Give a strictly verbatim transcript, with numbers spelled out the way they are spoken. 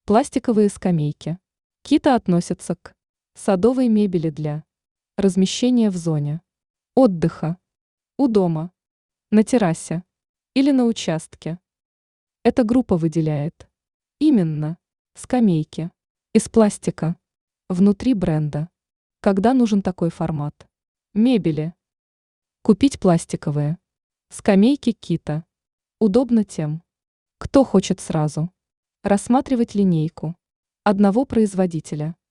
Пластиковые скамейки. Кита относятся к садовой мебели для размещения в зоне отдыха, у дома, на террасе или на участке. Эта группа выделяет именно скамейки из пластика внутри бренда. Когда нужен такой формат мебели? Купить пластиковые скамейки Кита удобно тем, кто хочет сразу рассматривать линейку одного производителя.